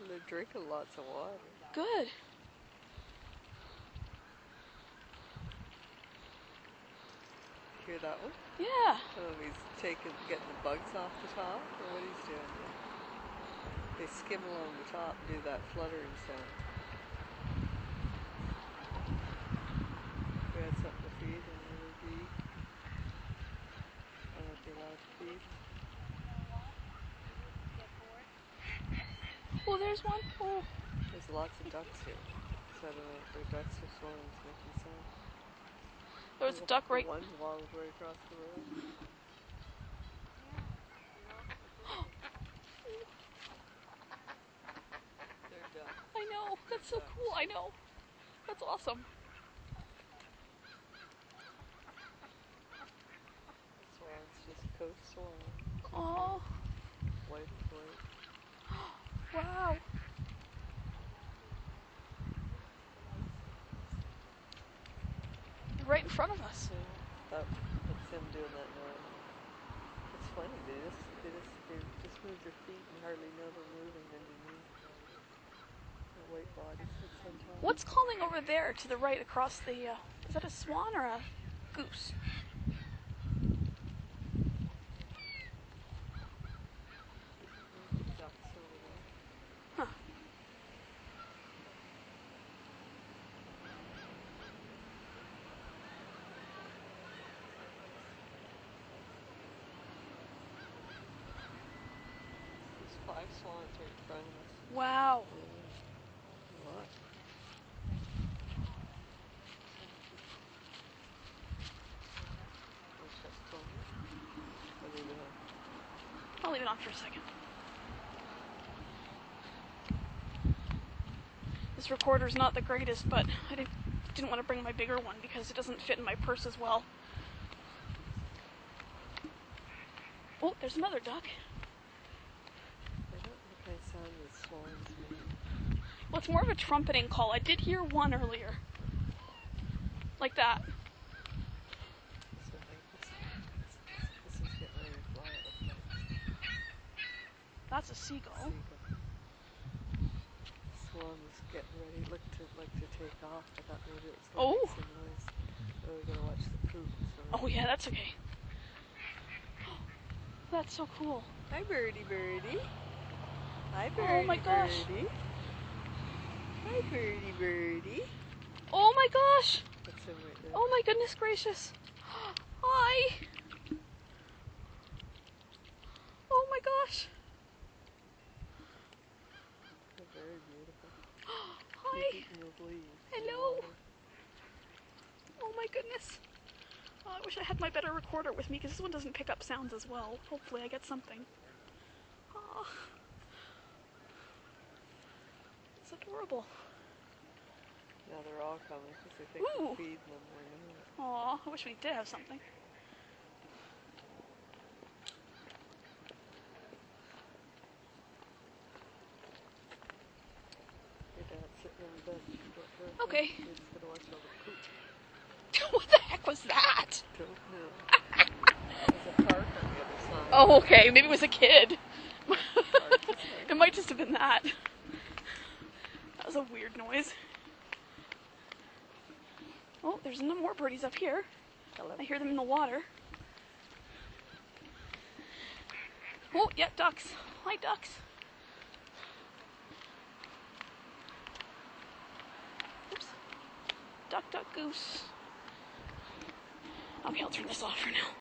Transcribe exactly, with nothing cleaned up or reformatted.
They're drinking lots of water. Good. Hear that one? Yeah. Oh, he's taking, getting the bugs off the top, or what he's doing there? They skim along the top and do that fluttering sound. We had something to feed, another bee. I won't be allowed to feed. Oh, there's one. Oh. There's lots of ducks here. So I don't know if they're ducks or swans making sound. There was a duck right. One waddled right across the road. They're ducks. I know. That's so cool. I know. That's awesome. Swan's just coast swan. Oh. White and white. Wow. Right in front of us. Yeah, that, that's him doing that now. It's funny, they just, they just, they just move their feet and hardly know they're moving underneath. The white body sits on top. What's calling over there to the right across the, uh, is that a swan or a goose? Ducks over there. Huh. There's five swans right in front of us. Wow. Yeah. What? I'll leave it on for a second. This recorder's not the greatest, but I didn't, didn't want to bring my bigger one because it doesn't fit in my purse as well. Oh, there's another duck. I don't think I sound the swans maybe. Well, it's more of a trumpeting call. I did hear one earlier. Like that. So I guess this, this is getting ready to fly, it looks like. That's a seagull. Seagull. Swan's getting ready, look to like to take off. I thought maybe it was going to Oh. make some noise. Oh, we gotta watch the poop. Sorry. Oh yeah, that's okay. That's so cool. Hi, birdie, birdie. Hi, birdie, Oh my gosh. birdie. Hi, birdie, birdie. Oh my gosh. That's him right there. Oh my goodness gracious. Hi. Oh my gosh. They're very beautiful. Hi. Keep eating those leaves. Hello. Oh my goodness. Oh, I wish I had my better recorder with me because this one doesn't pick up sounds as well. Hopefully I get something. Oh. It's adorable. Now they're all coming because they think Ooh. we're feeding them. We're not. Aw, I wish we did have something. Your dad's sitting on the bench. Don't, don't, Okay. He's gonna watch all the poop. What the heck was that? Don't know. There's a park on the other side. Oh, okay. Maybe it was a kid. It might just have been that. That was a weird noise. Oh, there's no more birdies up here. Hello. I hear them in the water. Oh, yeah, ducks. Hi, ducks. Oops. Duck, duck, goose. Okay, I'll turn this off for now.